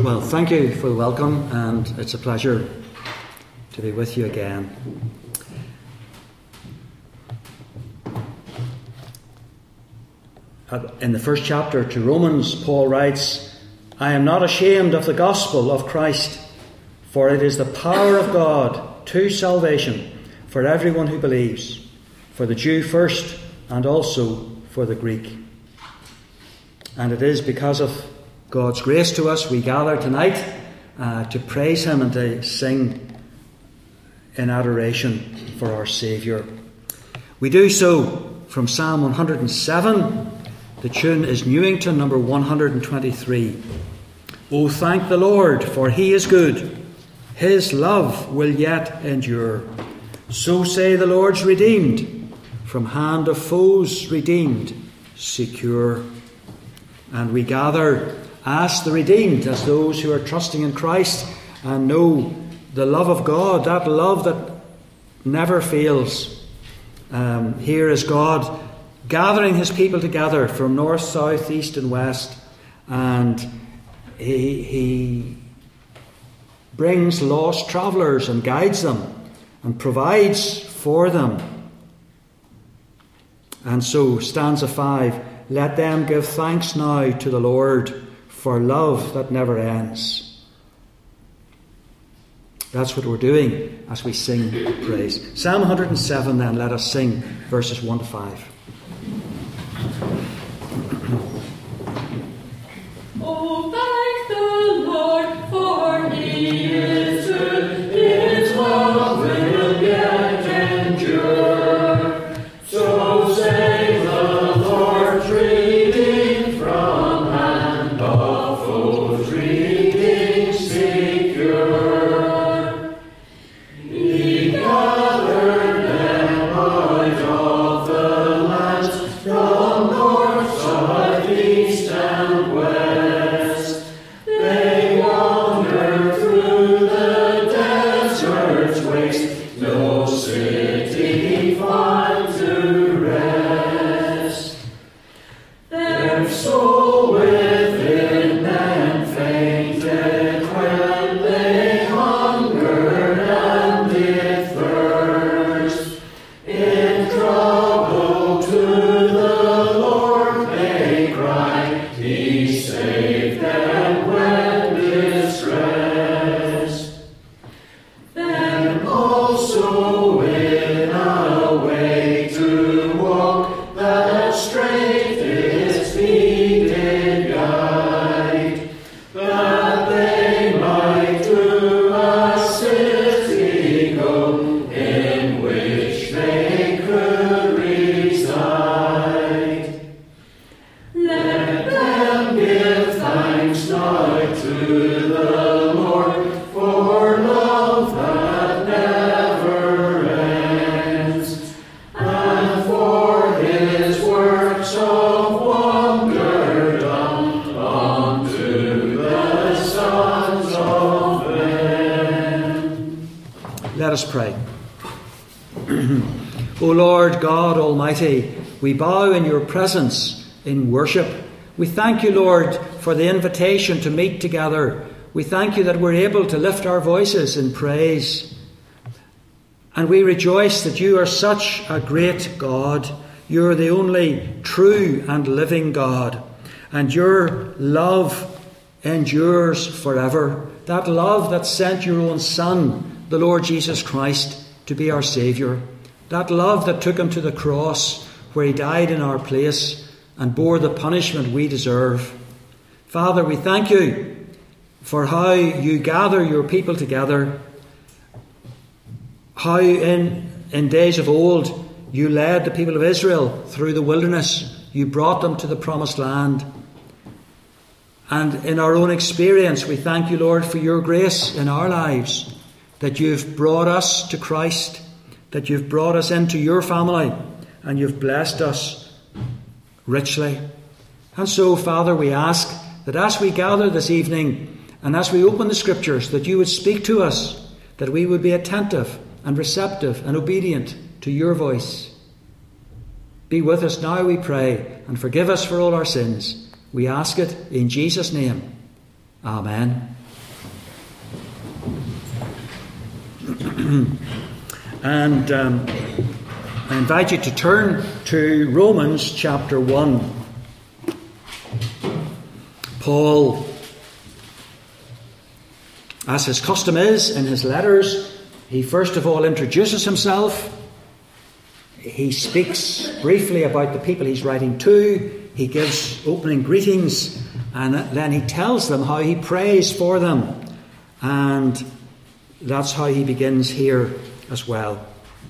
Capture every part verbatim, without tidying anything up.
Well, thank you for the welcome, and it's a pleasure to be with you again. In the first chapter to Romans, Paul writes, "I am not ashamed of the gospel of Christ, for it is the power of God to salvation for everyone who believes, for the Jew first and also for the Greek." And it is because of God's grace to us we gather tonight uh, to praise Him and to sing in adoration for our Saviour. We do so from Psalm one hundred seven. The tune is Newington, number one hundred twenty-three. "O thank the Lord, for He is good. His love will yet endure. So say the Lord's redeemed, from hand of foes redeemed, secure." And we gather as the redeemed, as those who are trusting in Christ and know the love of God, that love that never fails. Um, here is God gathering His people together from north, south, east and west, and He, he brings lost travellers and guides them and provides for them. And so, stanza five, "Let them give thanks now to the Lord for love that never ends." That's what we're doing as we sing praise. Psalm one hundred seven, then, let us sing verses one to five. Oh, thank the Lord, for He is good. His love will yet endure. So say the Lord's redeemed, from hand of foes redeemed, secure. He gathered them out of the lands, from north, south, east and west. They wander through the desert's waste, no city find to rest. Their soul within them fainted when they hungered and did thirst. In trouble to the Lord they cried, He saved them when distressed. Them also in a way to walk that straight His feet did guide, that they might to a city go, in which they could reside. Let them give thanks now to the Lord, for love that never ends, and for His works of wonder done unto the sons of men. Let us pray. O Lord God Almighty, we bow in your presence in worship. We thank you, Lord, for the invitation to meet together. We thank you that we're able to lift our voices in praise. And we rejoice that you are such a great God. You're the only true and living God. And your love endures forever. That love that sent your own Son, the Lord Jesus Christ, to be our Saviour. That love that took him to the cross, where he died in our place and bore the punishment we deserve. Father, we thank you for how you gather your people together, how in, in days of old you led the people of Israel through the wilderness. You brought them to the promised land. And in our own experience, we thank you, Lord, for your grace in our lives, that you've brought us to Christ, that you've brought us into your family, and you've blessed us richly. And so, Father, we ask that as we gather this evening and as we open the Scriptures, that you would speak to us, that we would be attentive and receptive and obedient to your voice. Be with us now, we pray, and forgive us for all our sins. We ask it in Jesus' name. Amen. And um, I invite you to turn to Romans chapter one. Paul, as his custom is in his letters, he first of all introduces himself. He speaks briefly about the people he's writing to. He gives opening greetings, and then he tells them how he prays for them. And that's how he begins here as well.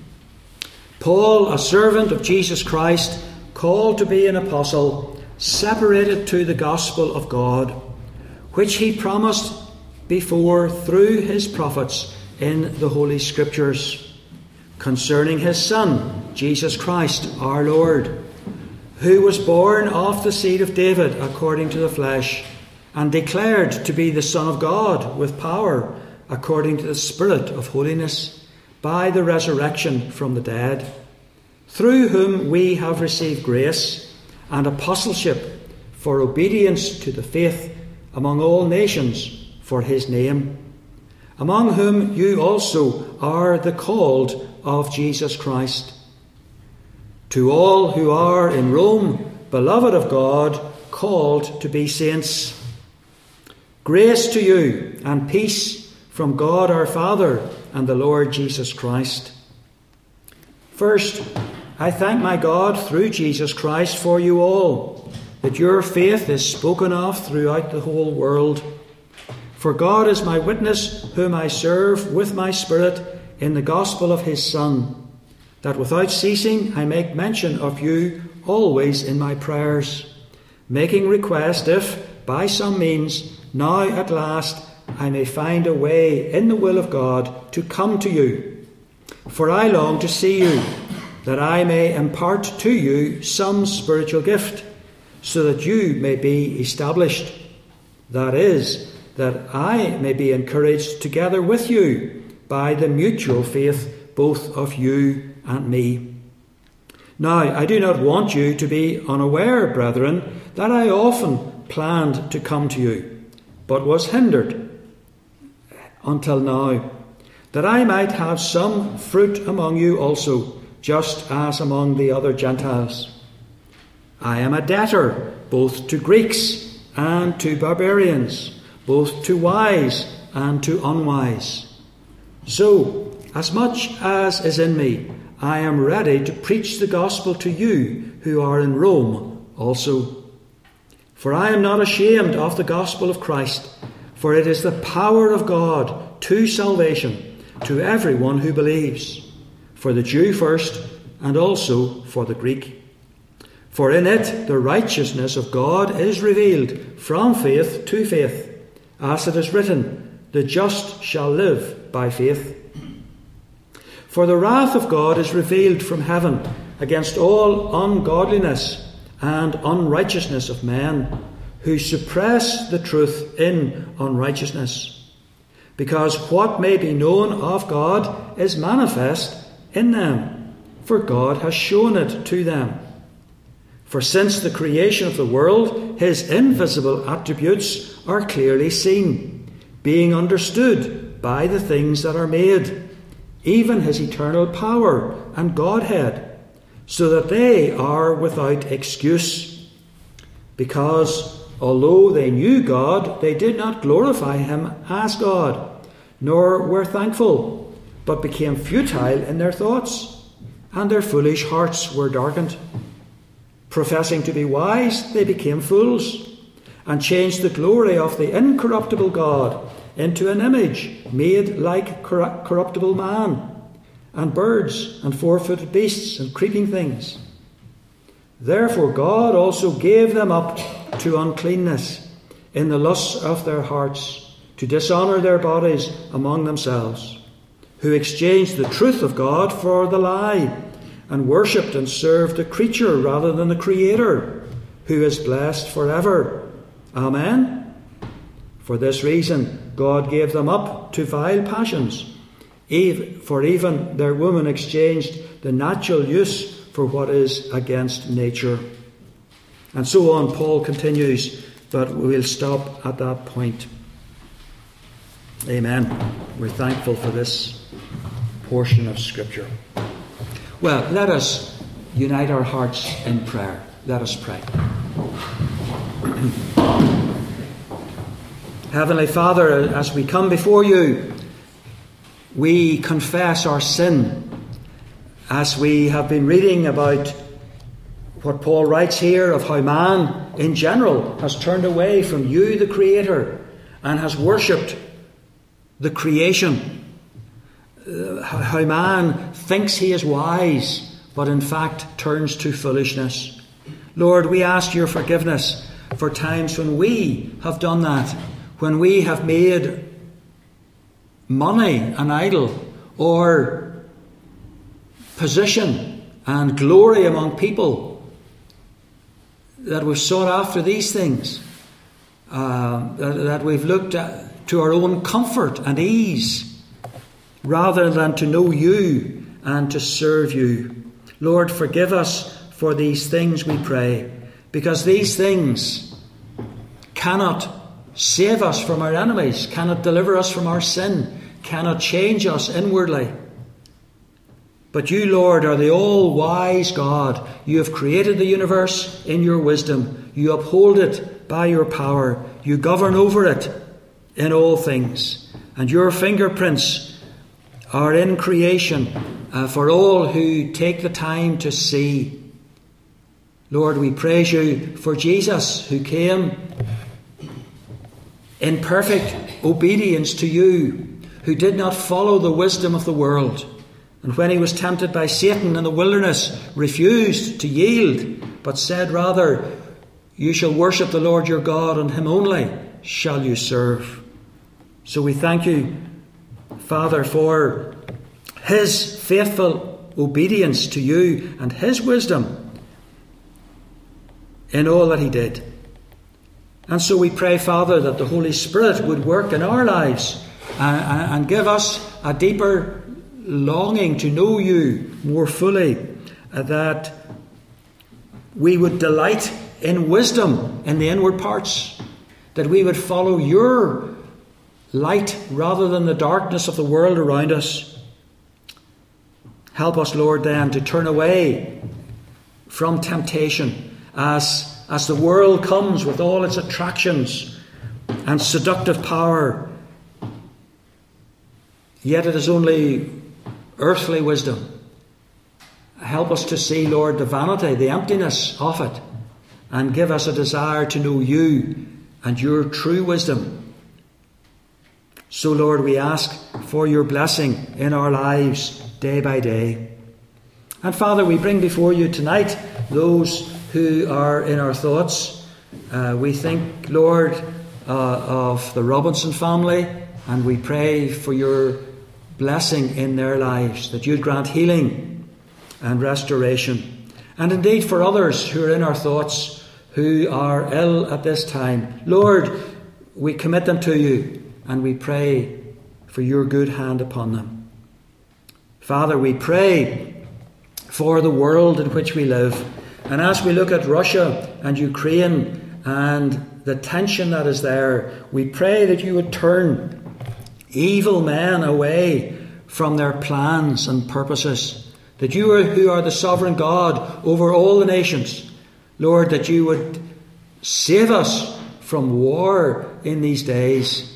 Paul, a servant of Jesus Christ, called to be an apostle, separated to the gospel of God, which he promised before through his prophets in the Holy Scriptures, concerning his Son, Jesus Christ, our Lord, who was born of the seed of David according to the flesh, and declared to be the Son of God with power, according to the Spirit of holiness, by the resurrection from the dead, through whom we have received grace and apostleship for obedience to the faith among all nations for his name, among whom you also are the called of Jesus Christ. To all who are in Rome, beloved of God, called to be saints, grace to you and peace from God our Father and the Lord Jesus Christ. First, I thank my God through Jesus Christ for you all, that your faith is spoken of throughout the whole world. For God is my witness, whom I serve with my spirit in the gospel of his Son, that without ceasing I make mention of you always in my prayers, making request if, by some means, now at last I may find a way in the will of God to come to you. For I long to see you, that I may impart to you some spiritual gift, so that you may be established. That is, that I may be encouraged together with you by the mutual faith both of you and me. Now, I do not want you to be unaware, brethren, that I often planned to come to you, but was hindered until now, that I might have some fruit among you also, just as among the other Gentiles. I am a debtor both to Greeks and to barbarians, both to wise and to unwise. So, as much as is in me, I am ready to preach the gospel to you who are in Rome also. For I am not ashamed of the gospel of Christ, for it is the power of God to salvation to everyone who believes, for the Jew first, and also for the Greek. For in it the righteousness of God is revealed from faith to faith, as it is written, the just shall live by faith. For the wrath of God is revealed from heaven against all ungodliness and unrighteousness of men, who suppress the truth in unrighteousness. Because what may be known of God is manifest in them, for God has shown it to them. For since the creation of the world, his invisible attributes are clearly seen, being understood by the things that are made, even his eternal power and Godhead, so that they are without excuse. Because although they knew God, they did not glorify him as God, nor were thankful, but became futile in their thoughts, and their foolish hearts were darkened. Professing to be wise, they became fools, and changed the glory of the incorruptible God into an image made like corruptible man, and birds, and four-footed beasts, and creeping things. Therefore God also gave them up to uncleanness in the lusts of their hearts, to dishonour their bodies among themselves, who exchanged the truth of God for the lie, and worshipped and served the creature rather than the Creator, who is blessed forever. Amen. For this reason God gave them up to vile passions, for even their women exchanged the natural use for what is against nature. And so on, Paul continues, but we'll stop at that point. Amen. We're thankful for this portion of Scripture. Well, let us unite our hearts in prayer. Let us pray. Heavenly Father, as we come before you, we confess our sin. As we have been reading about what Paul writes here of how man in general has turned away from you, the Creator, and has worshipped the creation. Uh, how man thinks he is wise, but in fact turns to foolishness. Lord, we ask your forgiveness for times when we have done that, when we have made money an idol, or position and glory among people, that we've sought after these things, uh, that, that we've looked at, to our own comfort and ease, rather than to know you and to serve you. Lord, forgive us for these things, we pray, because these things cannot save us from our enemies, cannot deliver us from our sin, cannot change us inwardly. But you, Lord, are the all-wise God. You have created the universe in your wisdom. You uphold it by your power. You govern over it in all things. And your fingerprints are in creation uh, for all who take the time to see. Lord, we praise you for Jesus, who came in perfect obedience to you, who did not follow the wisdom of the world, and when he was tempted by Satan in the wilderness, refused to yield, but said rather, you shall worship the Lord your God, and him only shall you serve. So we thank you, Father, for his faithful obedience to you and his wisdom in all that he did. And so we pray, Father, that the Holy Spirit would work in our lives and, and give us a deeper longing to know you more fully, uh, that we would delight in wisdom in the inward parts, that we would follow your light rather than the darkness of the world around us. Help us, Lord, then to turn away from temptation as As the world comes with all its attractions and seductive power, yet it is only earthly wisdom. Help us to see, Lord, the vanity, the emptiness of it, and give us a desire to know you and your true wisdom. So, Lord, we ask for your blessing in our lives day by day. And Father, we bring before you tonight those who are in our thoughts. Uh, we think, Lord, uh, of the Robinson family, and we pray for your blessing in their lives, that you'd grant healing and restoration. And indeed for others who are in our thoughts, who are ill at this time, Lord, we commit them to you, and we pray for your good hand upon them. Father, we pray for the world in which we live. And as we look at Russia and Ukraine and the tension that is there, we pray that you would turn evil men away from their plans and purposes. That you are, who are the sovereign God over all the nations, Lord, that you would save us from war in these days.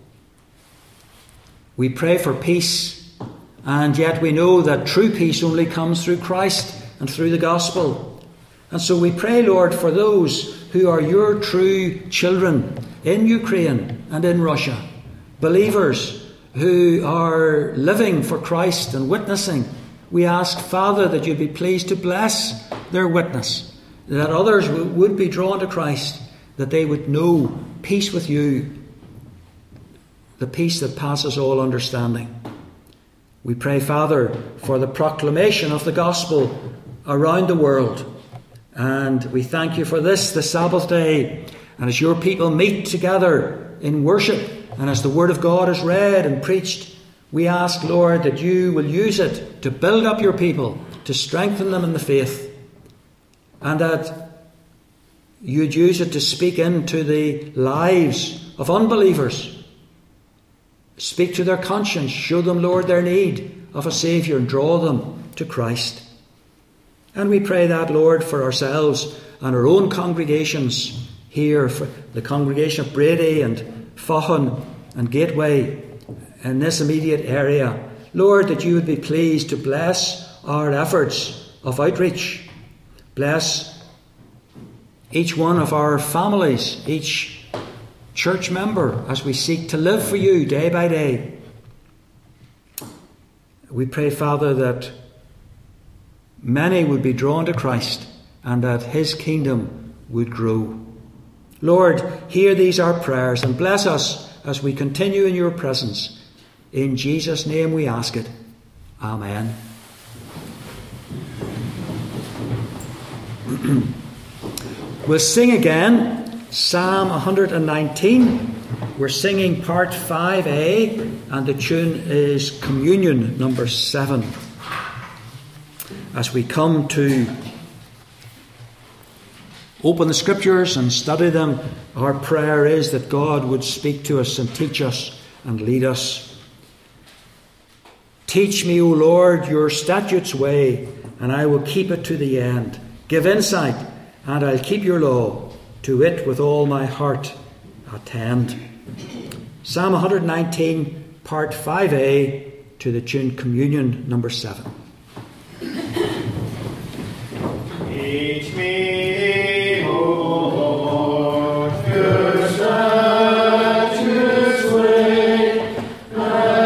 We pray for peace, and yet we know that true peace only comes through Christ and through the gospel. And so we pray, Lord, for those who are your true children in Ukraine and in Russia, believers who are living for Christ and witnessing. We ask, Father, that you'd be pleased to bless their witness, that others would be drawn to Christ, that they would know peace with you, the peace that passes all understanding. We pray, Father, for the proclamation of the gospel around the world. And we thank you for this, the Sabbath day. And as your people meet together in worship, and as the word of God is read and preached, we ask, Lord, that you will use it to build up your people, to strengthen them in the faith, and that you'd use it to speak into the lives of unbelievers, Speak to their conscience. Show them, Lord, their need of a Saviour and draw them to Christ. And we pray that, Lord, for ourselves and our own congregations here, for the congregation of Brady and Faughan and Gateway in this immediate area. Lord, that you would be pleased to bless our efforts of outreach. Bless each one of our families, each church member, as we seek to live for you day by day. We pray, Father, that many would be drawn to Christ and that his kingdom would grow. Lord, hear these our prayers and bless us as we continue in your presence. In Jesus' name we ask it. Amen. We'll sing again Psalm one nineteen. We're singing part five A, and the tune is Communion number seven. As we come to open the Scriptures and study them, our prayer is that God would speak to us and teach us and lead us. Teach me, O Lord, your statutes' way, and I will keep it to the end. Give insight, and I'll keep your law. To it with all my heart attend. Psalm one nineteen, part five A, to the tune Communion number seven. Teach me, O Lord, your statutes' way, and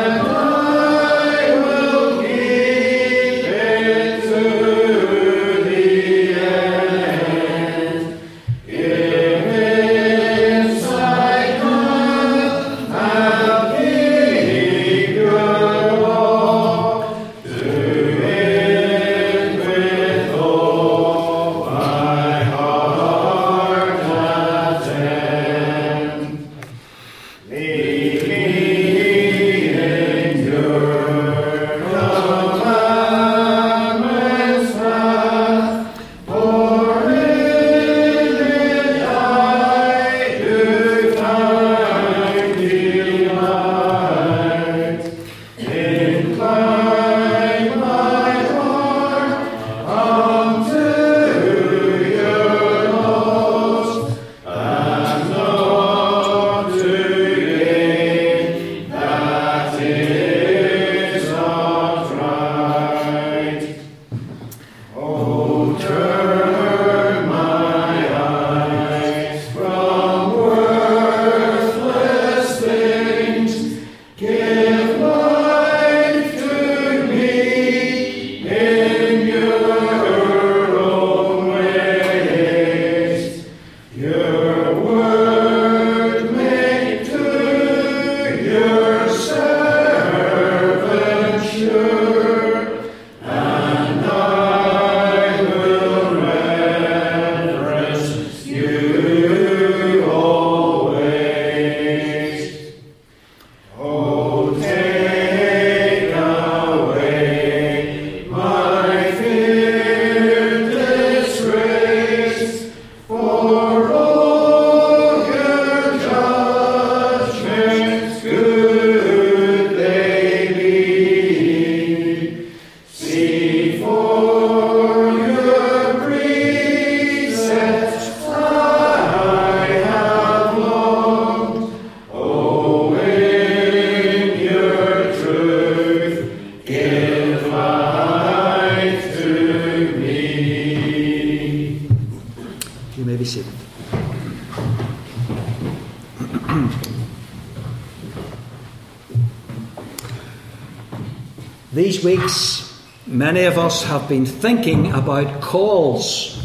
I will keep it to the end. Give insight, I'll keep your law. Do it with all my heart attend. Lead me in your commandments path, for in it I do find delight. Incline my heart unto your laws, and not to gain that is not right. Oh, turn my eyes from worthless things. Give life to me in your own ways. Your word make to your servant sure, and I will reverence you always. Oh, take away my fear, disgrace, for all your judgments good they be. See for your precepts I have longed. Oh, in your truth give life to me. You may be seated. These weeks, many of us have been thinking about calls.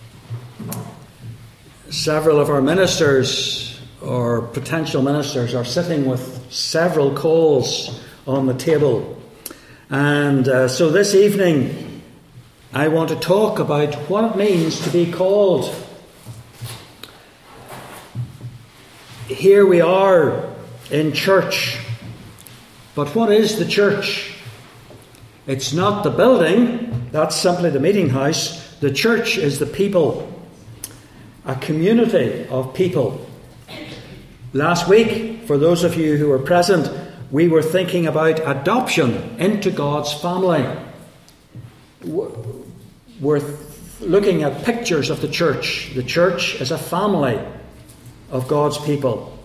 Several of our ministers or potential ministers are sitting with several calls on the table. And uh, so this evening, I want to talk about what it means to be called. Here we are in church. But what is the church? It's not the building, that's simply the meeting house. The church is the people, a community of people. Last week, for those of you who were present, we were thinking about adoption into God's family. We're looking at pictures of the church. The church is a family of God's people.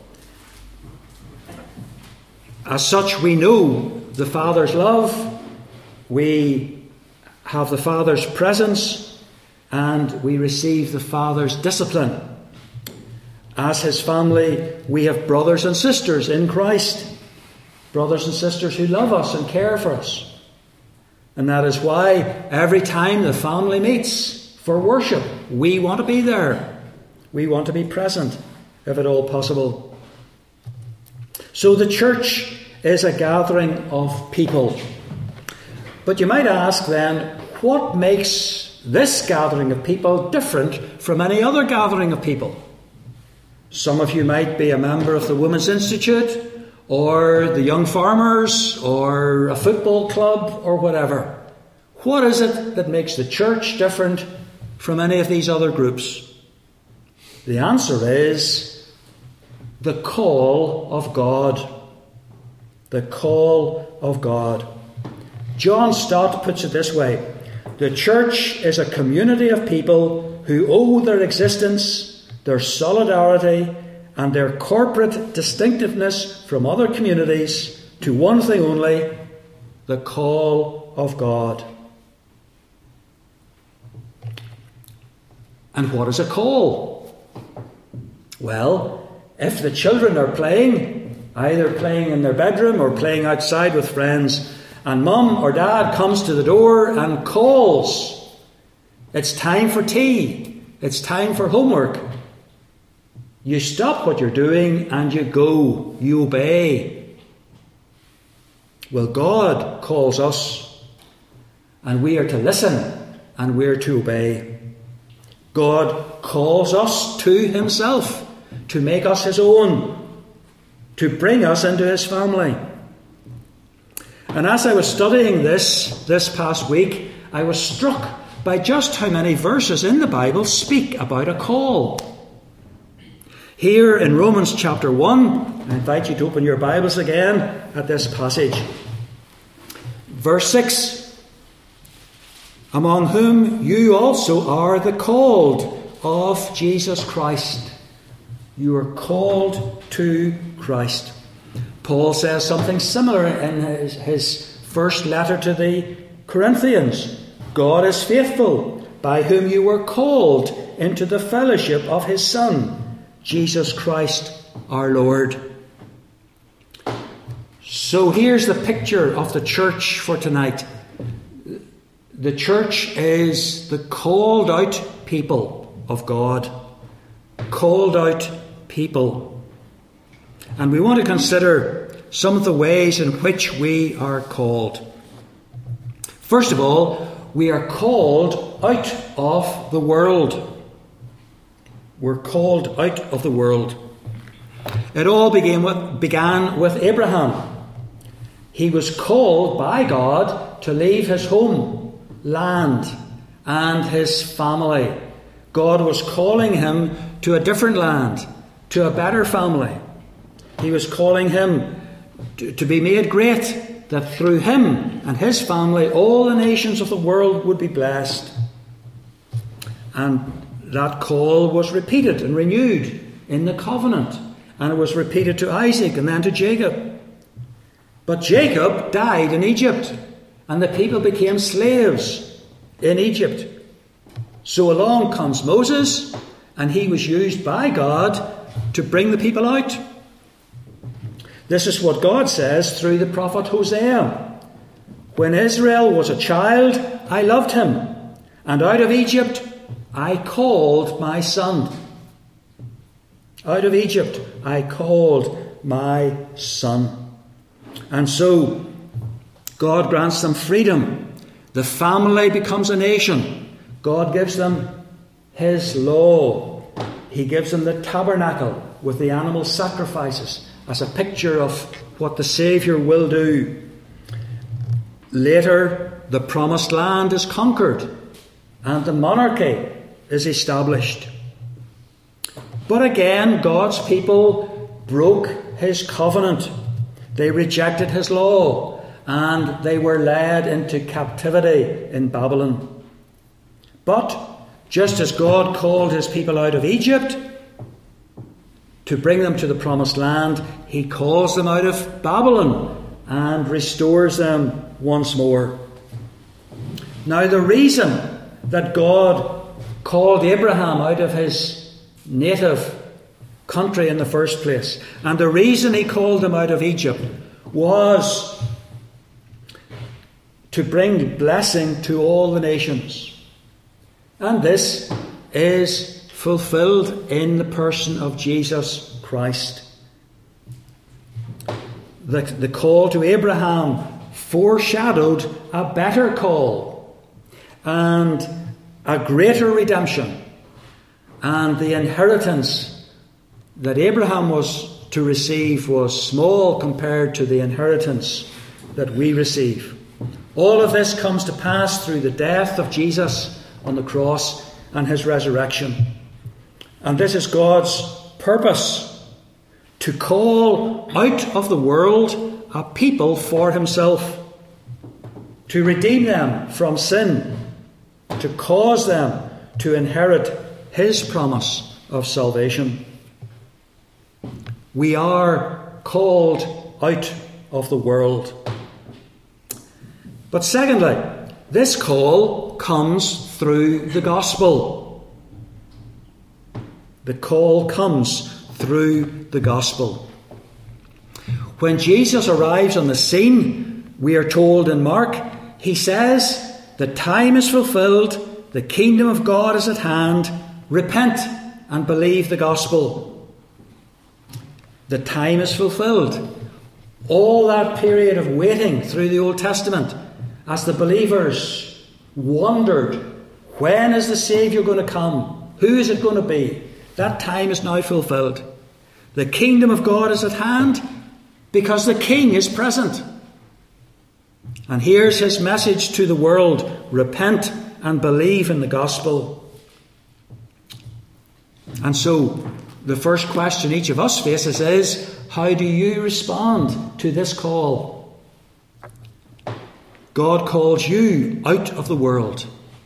As such, we know the Father's love, we have the Father's presence, and we receive the Father's discipline. As his family, we have brothers and sisters in Christ, brothers and sisters who love us and care for us. And that is why every time the family meets for worship, we want to be there. We want to be present, if at all possible. So the church is a gathering of people. But you might ask then, what makes this gathering of people different from any other gathering of people? Some of you might be a member of the Women's Institute, or the Young Farmers, or a football club, or whatever. What is it that makes the church different from any of these other groups? The answer is the call of God. The call of God. John Stott puts it this way: the church is a community of people who owe their existence, their solidarity, and their corporate distinctiveness from other communities to one thing only: the call of God. And what is a call? Well, if the children are playing, either playing in their bedroom or playing outside with friends, and mum or dad comes to the door and calls, it's time for tea, it's time for homework, you stop what you're doing and you go, you obey. Well, God calls us, and we are to listen and we are to obey. God calls us to himself, to make us his own, to bring us into his family. And as I was studying this this past week, I was struck by just how many verses in the Bible speak about a call. Here in Romans chapter one, I invite you to open your Bibles again at this passage. Verse six: among whom you also are the called of Jesus Christ. You are called to Christ. Paul says something similar in his, his first letter to the Corinthians. God is faithful, by whom you were called into the fellowship of his Son, Jesus Christ our Lord. So here's the picture of the church for tonight. The church is the called out people of God. Called out people. And we want to consider some of the ways in which we are called. First of all, we are called out of the world. We're called out of the world. It all began with, began with Abraham. He was called by God to leave his home, land, and his family. God was calling him to a different land, to a better family. He was calling him to, to be made great, that through him and his family all the nations of the world would be blessed. And that call was repeated and renewed in the covenant, and it was repeated to Isaac and then to Jacob. But Jacob died in Egypt, and the people became slaves in Egypt. So along comes Moses, and he was used by God to bring the people out. This is what God says through the prophet Hosea. When Israel was a child, I loved him, and out of Egypt I called my son. Out of Egypt I called my son. And so God grants them freedom. The family becomes a nation. God gives them his law. He gives them the tabernacle with the animal sacrifices as a picture of what the Saviour will do. Later, the promised land is conquered and the monarchy is established. But again, God's people broke his covenant. They rejected his law, and they were led into captivity in Babylon. But just as God called his people out of Egypt to bring them to the promised land, he calls them out of Babylon and restores them once more. Now, the reason that God called Abraham out of his native country in the first place, and the reason he called him out of Egypt, was to bring blessing to all the nations. And this is fulfilled in the person of Jesus Christ. The, the call to Abraham foreshadowed a better call and a greater redemption, and the inheritance that Abraham was to receive was small compared to the inheritance that we receive. All of this comes to pass through the death of Jesus on the cross and his resurrection. And this is God's purpose, to call out of the world a people for himself, to redeem them from sin, to cause them to inherit his promise of salvation. We are called out of the world. But secondly, this call comes through the gospel. The call comes through the gospel. When Jesus arrives on the scene, we are told in Mark, he says, "The time is fulfilled, the kingdom of God is at hand, repent and believe the gospel." The time is fulfilled. All that period of waiting through the Old Testament, as the believers wondered, when is the Saviour going to come? Who is it going to be? That time is now fulfilled. The kingdom of God is at hand because the King is present. And here's his message to the world: repent and believe in the gospel. And so, the first question each of us faces is, how do you respond to this call? God calls you out of the world.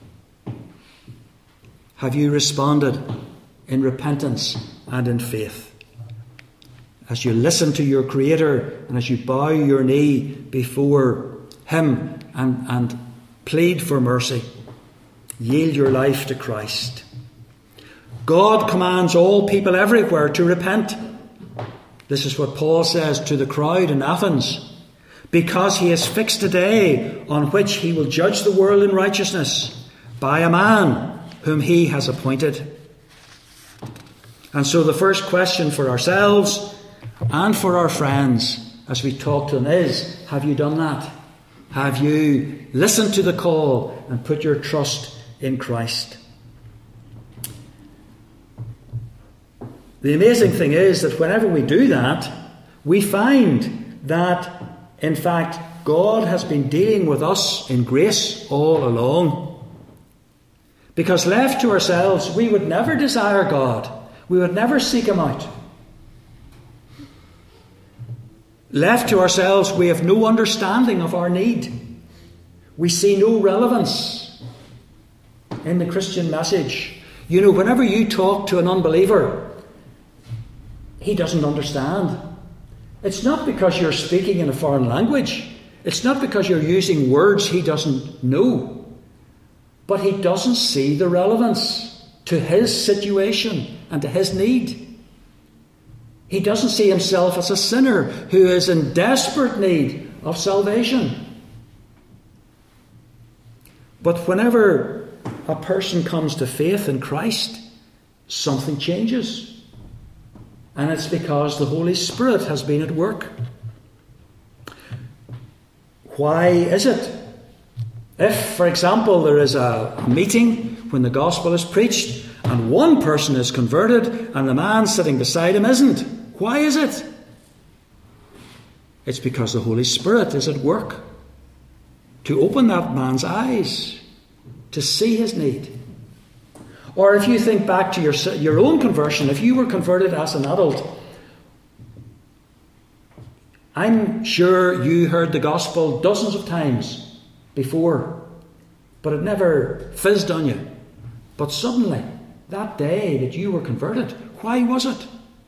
Have you responded in repentance and in faith? As you listen to your Creator and as you bow your knee before him and, and plead for mercy, yield your life to Christ. God commands all people everywhere to repent. This is what Paul says to the crowd in Athens. Because he has fixed a day on which he will judge the world in righteousness by a man whom he has appointed. And so the first question for ourselves and for our friends as we talk to them is, have you done that? Have you listened to the call and put your trust in Christ? The amazing thing is that whenever we do that, we find that, in fact, God has been dealing with us in grace all along. Because left to ourselves, we would never desire God. We would never seek him out. Left to ourselves, we have no understanding of our need. We see no relevance in the Christian message. You know, whenever you talk to an unbeliever, he doesn't understand. It's not because you're speaking in a foreign language. It's not because you're using words he doesn't know. But he doesn't see the relevance to his situation and to his need. He doesn't see himself as a sinner who is in desperate need of salvation. But whenever a person comes to faith in Christ, something changes. And it's because the Holy Spirit has been at work. Why is it? If, for example, there is a meeting when the gospel is preached and one person is converted and the man sitting beside him isn't, why is it? It's because the Holy Spirit is at work to open that man's eyes to see his need. Or if you think back to your, your own conversion, if you were converted as an adult, I'm sure you heard the gospel dozens of times before, but it never fizzed on you. But suddenly, that day that you were converted, why was it?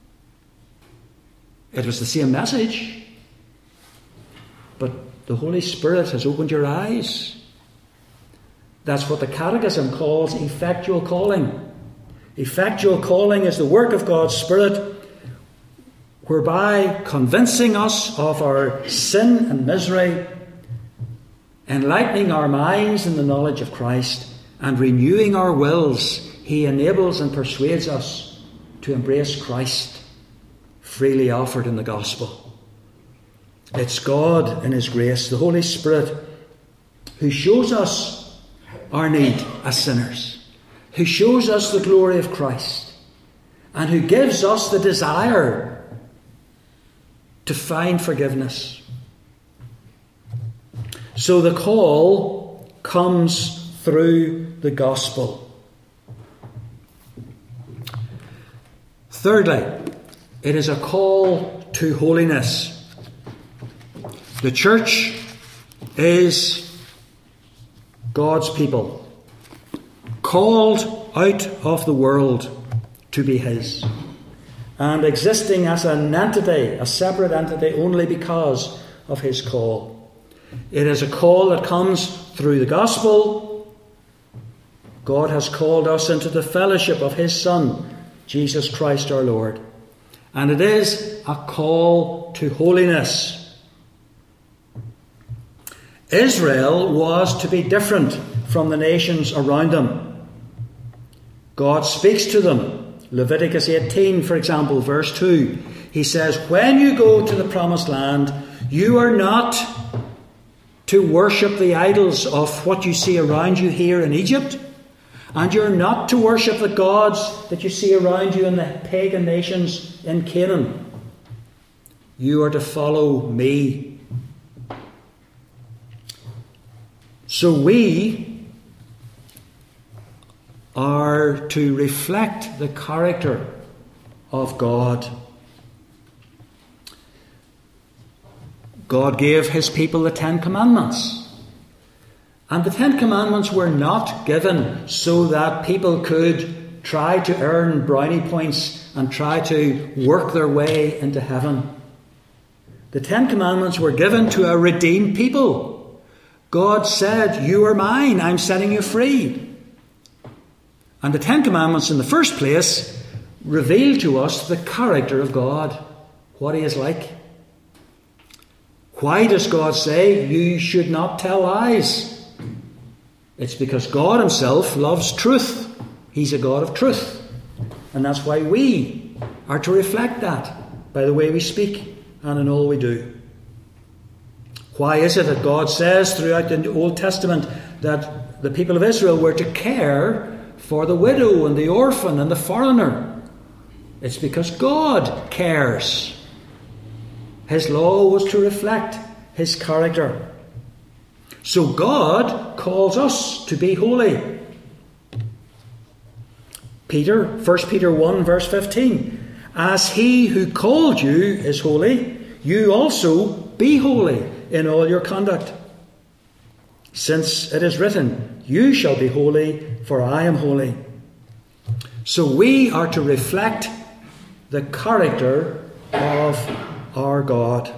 It was the same message, but the Holy Spirit has opened your eyes. That's what the Catechism calls effectual calling. Effectual calling is the work of God's Spirit, whereby convincing us of our sin and misery, enlightening our minds in the knowledge of Christ, and renewing our wills, He enables and persuades us to embrace Christ, freely offered in the gospel. It's God in His grace, the Holy Spirit, who shows us our need as sinners, who shows us the glory of Christ, and who gives us the desire to find forgiveness. So the call comes through the gospel. Thirdly, it is a call to holiness. The church is God's people, called out of the world to be His, and existing as an entity, a separate entity, only because of His call. It is a call that comes through the gospel. God has called us into the fellowship of His Son, Jesus Christ our Lord. And it is a call to holiness. Israel was to be different from the nations around them. God speaks to them. Leviticus eighteen, for example, verse two. He says, when you go to the promised land, you are not to worship the idols of what you see around you here in Egypt, and you're not to worship the gods that you see around you in the pagan nations in Canaan. You are to follow me. So we are to reflect the character of God. God gave His people the Ten Commandments. And the Ten Commandments were not given so that people could try to earn brownie points and try to work their way into heaven. The Ten Commandments were given to a redeemed people. God said, you are mine, I'm setting you free. And the Ten Commandments in the first place reveal to us the character of God, what He is like. Why does God say you should not tell lies? It's because God Himself loves truth. He's a God of truth. And that's why we are to reflect that by the way we speak and in all we do. Why is it that God says throughout the Old Testament that the people of Israel were to care for the widow and the orphan and the foreigner? It's because God cares. His law was to reflect His character. So God calls us to be holy. Peter, First Peter one verse fifteen. As He who called you is holy, you also be holy in all your conduct. Since it is written, you shall be holy, for I am holy. So we are to reflect the character of our God.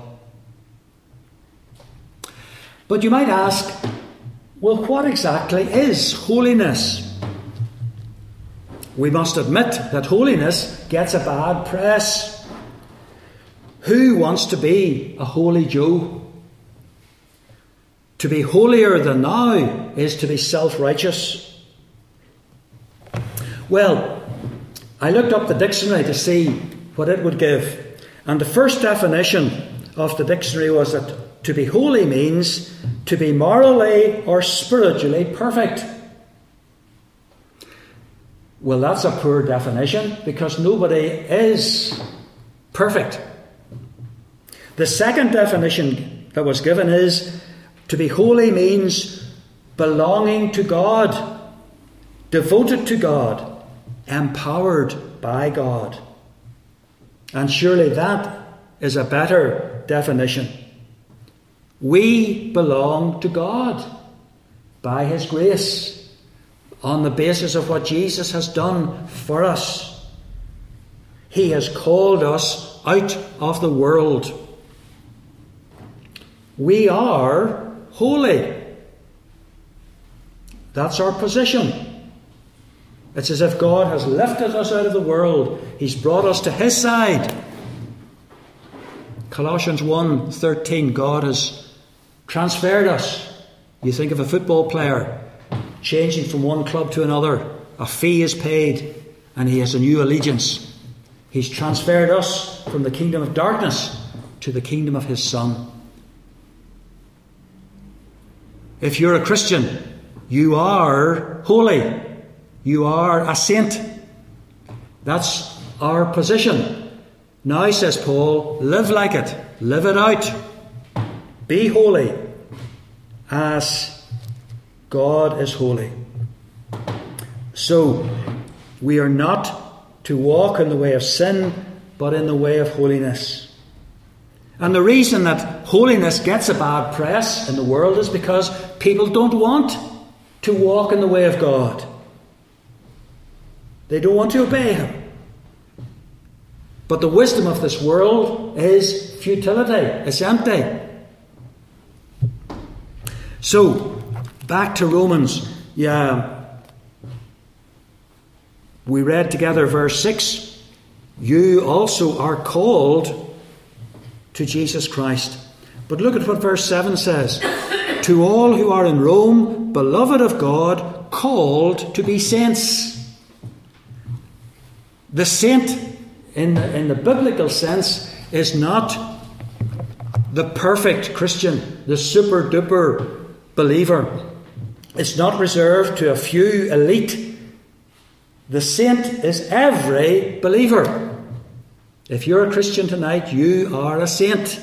But you might ask, well, what exactly is holiness? We must admit that holiness gets a bad press. Who wants to be a holy Joe? To be holier than thou is to be self-righteous. Well, I looked up the dictionary to see what it would give. And the first definition of the dictionary was that to be holy means to be morally or spiritually perfect. Well, that's a poor definition because nobody is perfect. The second definition that was given is to be holy means belonging to God, devoted to God, empowered by God. And surely that is a better definition. We belong to God by His grace on the basis of what Jesus has done for us. He has called us out of the world. We are holy. That's our position. It's as if God has lifted us out of the world. He's brought us to His side. Colossians one thirteen, God has transferred us. You think of a football player changing from one club to another. A fee is paid and he has a new allegiance. He's transferred us from the kingdom of darkness to the kingdom of His Son. If you're a Christian, you are holy. You are a saint. That's our position. Now, says Paul, live like it. Live it out. Be holy as God is holy. So, we are not to walk in the way of sin, but in the way of holiness. And the reason that holiness gets a bad press in the world is because people don't want to walk in the way of God. They don't want to obey Him. But the wisdom of this world is futility. It's empty. So, back to Romans. Yeah, we read together verse six. You also are called to Jesus Christ. But look at what verse seven says. To all who are in Rome, beloved of God, called to be saints. The saint, in the, in the biblical sense, is not the perfect Christian, the super duper believer. It's not reserved to a few elite. The saint is every believer. If you're a Christian tonight, you are a saint.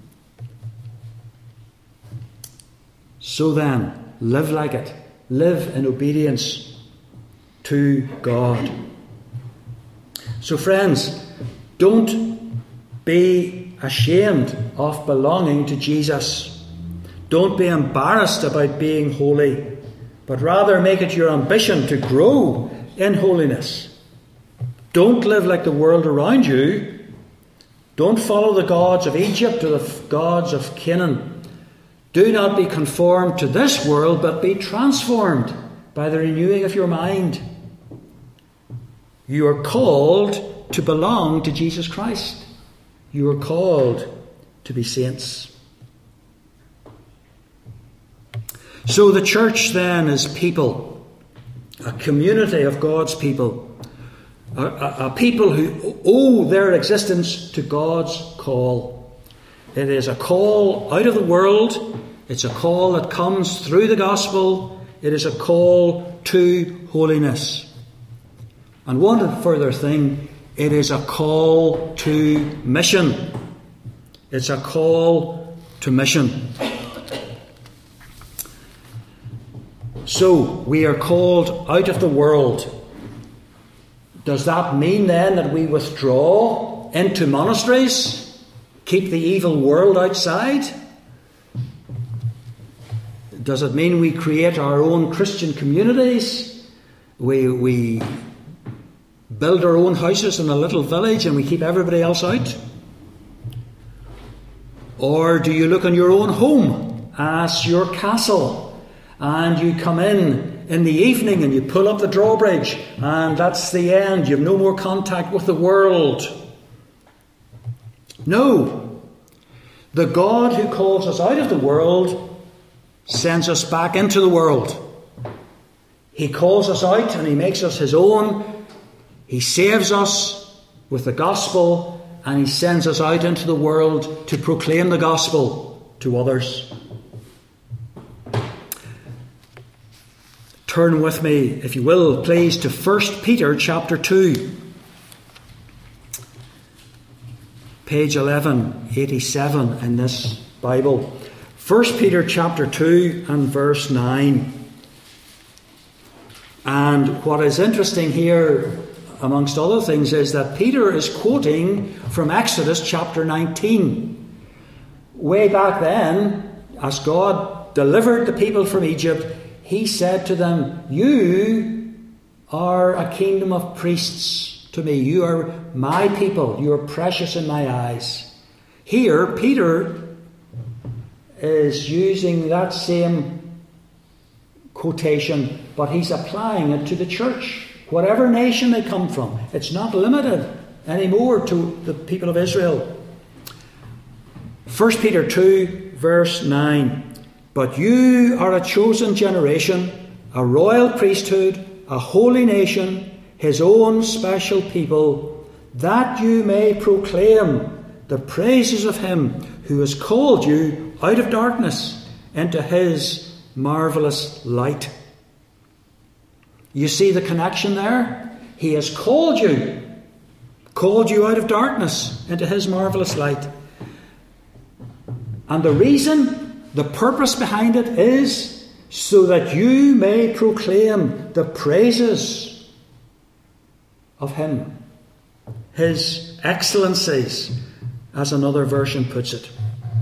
So then, live like it. Live in obedience to God. So friends, don't be ashamed of belonging to Jesus. Don't be embarrassed about being holy, but rather make it your ambition to grow in holiness. Don't live like the world around you. Don't follow the gods of Egypt or the gods of Canaan. Do not be conformed to this world, but be transformed by the renewing of your mind. You are called to belong to Jesus Christ. You are called to be saints. So the church then is people, a community of God's people, a, a, a people who owe their existence to God's call. It is a call out of the world. It's a call that comes through the gospel. It is a call to holiness. And one further thing, it is a call to mission. It's a call to mission. So, we are called out of the world. Does that mean then that we withdraw into monasteries? Keep the evil world outside? Does it mean we create our own Christian communities? We, we build our own houses in a little village and we keep everybody else out? Or do you look on your own home as your castle and you come in in the evening and you pull up the drawbridge and that's the end? You have no more contact with the world. No. The God who calls us out of the world sends us back into the world. He calls us out and He makes us His own. He saves us with the gospel and He sends us out into the world to proclaim the gospel to others. Turn with me, if you will, please, to First Peter chapter two. Page eleven eighty-seven in this Bible. First Peter chapter two and verse nine. And what is interesting here, amongst other things, is that Peter is quoting from Exodus chapter nineteen. Way back then, as God delivered the people from Egypt, he said to them, "You are a kingdom of priests to me. You are my people. You are precious in my eyes." Here, Peter is using that same quotation, but he's applying it to the church. Whatever nation they come from, it's not limited anymore to the people of Israel. First Peter two, verse nine. "But you are a chosen generation, a royal priesthood, a holy nation, his own special people, that you may proclaim the praises of him who has called you out of darkness into his marvellous light." You see the connection there? He has called you, called you out of darkness into his marvellous light. And the reason, the purpose behind it is so that you may proclaim the praises of him, his excellencies, as another version puts it.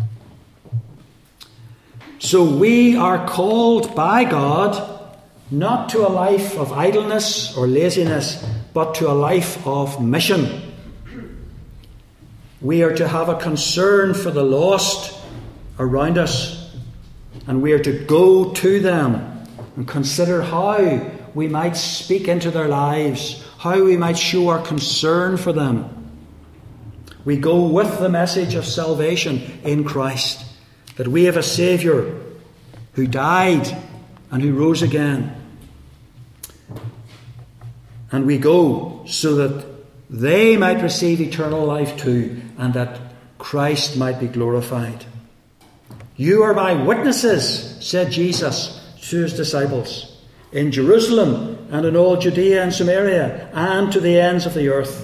So we are called by God not to a life of idleness or laziness, but to a life of mission. We are to have a concern for the lost around us, and we are to go to them and consider how we might speak into their lives, how we might show our concern for them. We go with the message of salvation in Christ, that we have a Saviour who died and who rose again. And we go so that they might receive eternal life too, and that Christ might be glorified. "You are my witnesses," said Jesus to his disciples, "in Jerusalem and in all Judea and Samaria and to the ends of the earth."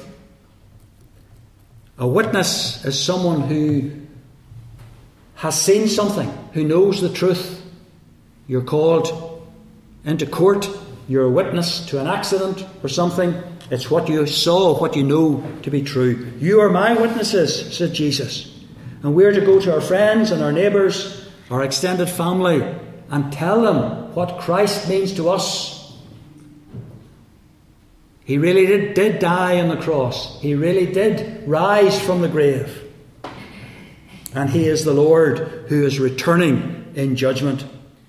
A witness is someone who has seen something, who knows the truth. You're called into court, you're a witness to an accident or something. It's what you saw, what you know to be true. "You are my witnesses," said Jesus. And we're to go to our friends and our neighbours, our extended family, and tell them what Christ means to us. He really did, did die on the cross. He really did rise from the grave. And he is the Lord who is returning in judgment.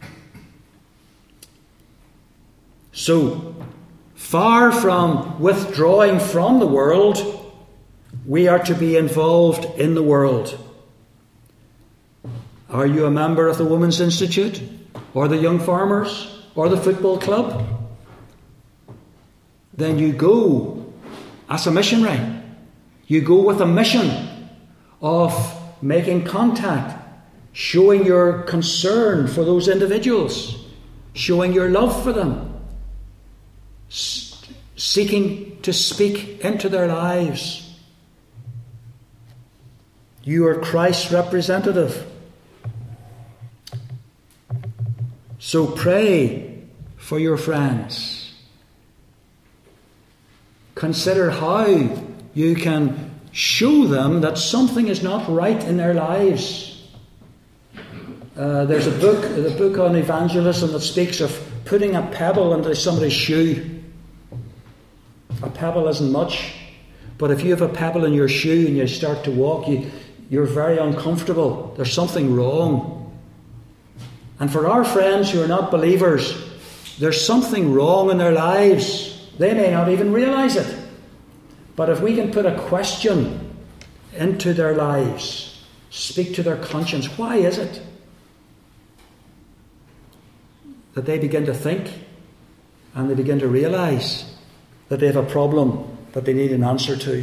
So, far from withdrawing from the world, we are to be involved in the world. Are you a member of the Women's Institute, or the Young Farmers, or the football club? Then you go as a missionary. You go with a mission of making contact, showing your concern for those individuals, showing your love for them, seeking to speak into their lives. You are Christ's representative. So pray for your friends. Consider how you can show them that something is not right in their lives. Uh, there's a book, the book on evangelism, that speaks of putting a pebble into somebody's shoe. A pebble isn't much, but if you have a pebble in your shoe and you start to walk, you, you're very uncomfortable. There's something wrong. And for our friends who are not believers, there's something wrong in their lives. They may not even realize it. But if we can put a question into their lives, speak to their conscience, why is it that they begin to think and they begin to realize that they have a problem that they need an answer to?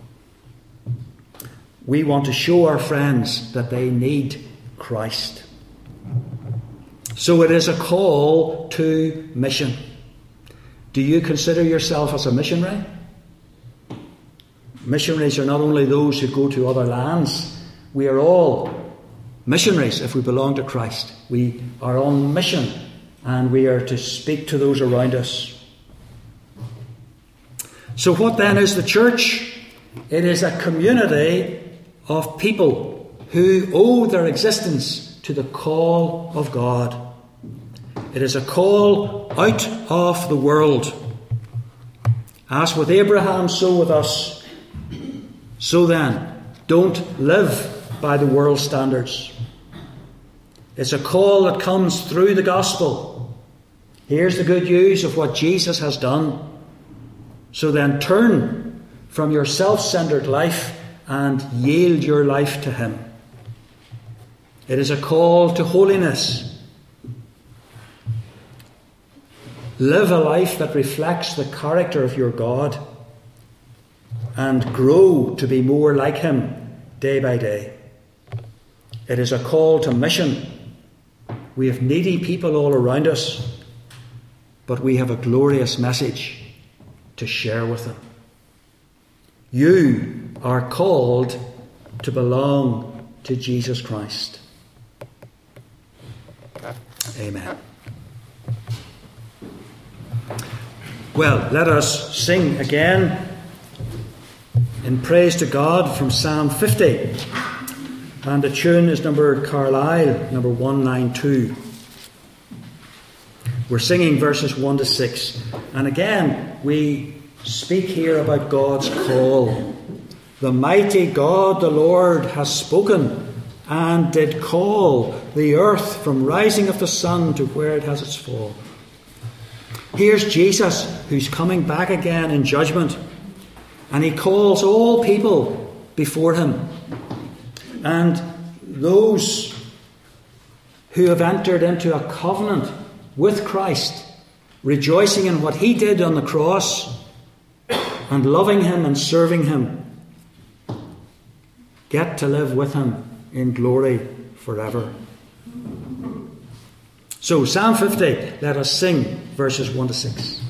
We want to show our friends that they need Christ. So it is a call to mission. Do you consider yourself as a missionary? Missionaries are not only those who go to other lands. We are all missionaries if we belong to Christ. We are on mission and we are to speak to those around us. So what then is the church? It is a community of people who owe their existence to the call of God. It is a call out of the world. As with Abraham, so with us. So then, don't live by the world's standards. It's a call that comes through the gospel. Here's the good news of what Jesus has done. So then turn from your self-centered life and yield your life to him. It is a call to holiness. Live a life that reflects the character of your God and grow to be more like him day by day. It is a call to mission. We have needy people all around us, but we have a glorious message to share with them. You are called to belong to Jesus Christ. Amen. Well, let us sing again in praise to God from Psalm fifty. And the tune is number Carlisle, number one ninety-two. We're singing verses one to six. And again, we speak here about God's call. The mighty God, the Lord, has spoken and did call the earth from rising of the sun to where it has its fall. Here's Jesus, who's coming back again in judgment. And he calls all people before him. And those who have entered into a covenant with Christ, rejoicing in what he did on the cross, and loving him and serving him, get to live with him in glory forever. So, Psalm fifty, let us sing verses one to six.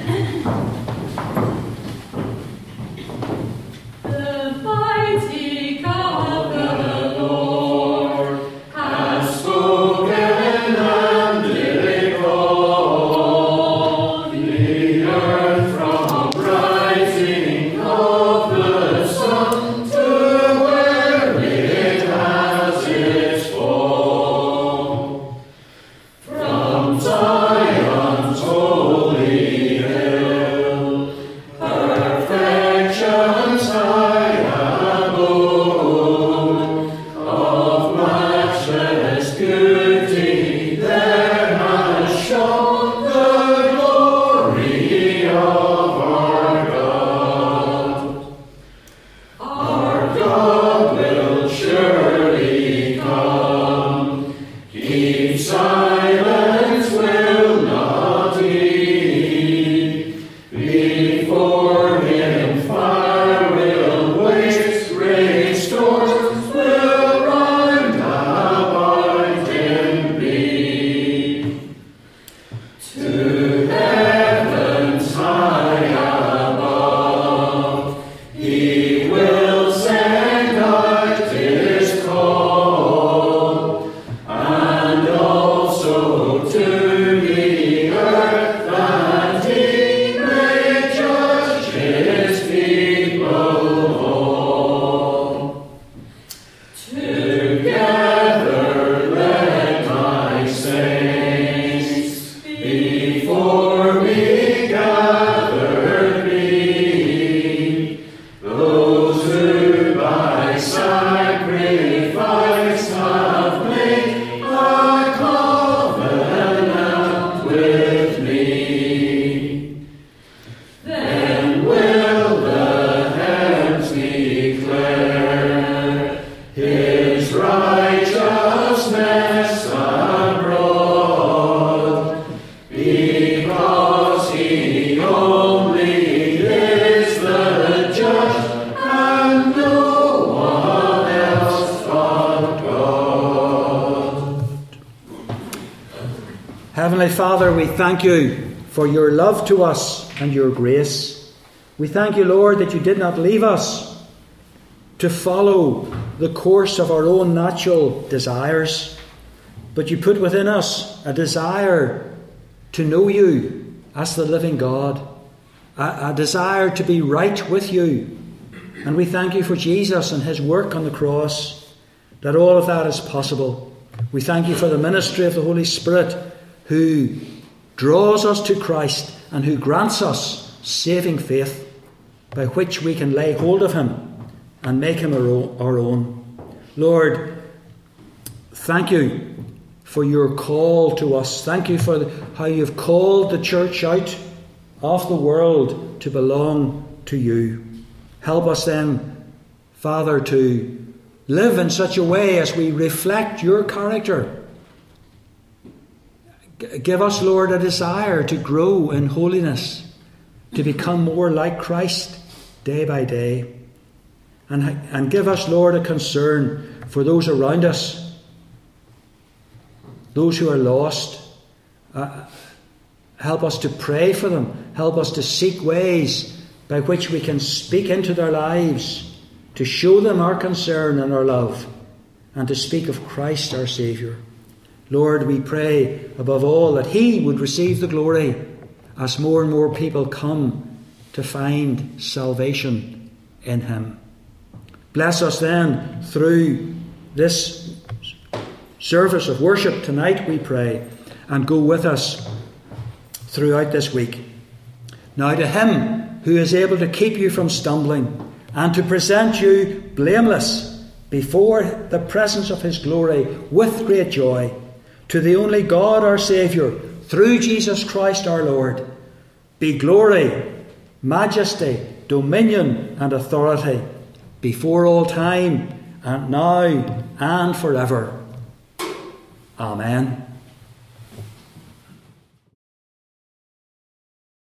Heavenly Father, we thank you for your love to us and your grace. We thank you, Lord, that you did not leave us to follow the course of our own natural desires, but you put within us a desire to know you as the living God a, a desire to be right with you. And we thank you for Jesus and his work on the cross, that all of that is possible. We thank you for the ministry of the Holy Spirit, who draws us to Christ and who grants us saving faith, by which we can lay hold of him and make him our own. Lord, thank you for your call to us. Thank you for how you've called the church out of the world to belong to you. Help us then, Father, to live in such a way as we reflect your character. G- give us, Lord, a desire to grow in holiness, to become more like Christ day by day. And, and give us, Lord, a concern for those around us, those who are lost. Uh, help us to pray for them. Help us to seek ways by which we can speak into their lives, to show them our concern and our love, and to speak of Christ our Saviour. Lord, we pray above all that he would receive the glory as more and more people come to find salvation in him. Bless us then through this service of worship tonight, we pray, and go with us throughout this week. Now to him who is able to keep you from stumbling and to present you blameless before the presence of his glory with great joy, to the only God our Saviour, through Jesus Christ our Lord, be glory, majesty, dominion and authority before all time and now and forever. Amen.